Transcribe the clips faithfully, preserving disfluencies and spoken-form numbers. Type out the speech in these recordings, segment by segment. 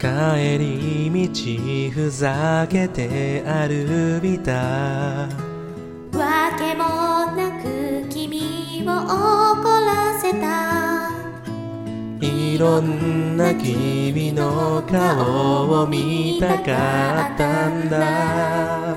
帰り道ふざけて歩いた。 わけもなく君を怒らせた。 いろんな君の顔を見たかったんだ。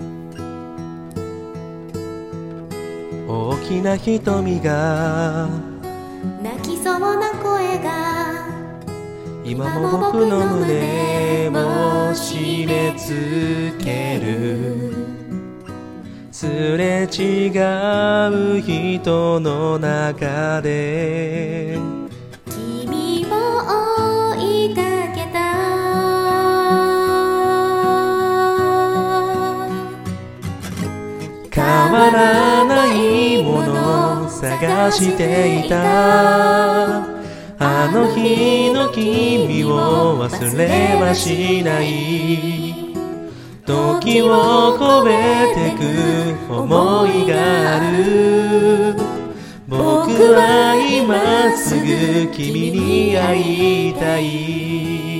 大きな瞳が泣きそうな声が今も僕の胸を締め付ける。すれ違う人の中で君を追いかけた。 変わらないものを探していた。あの日の君を忘れはしない。時を超えてく思いがある。僕は今すぐ君に会いたい。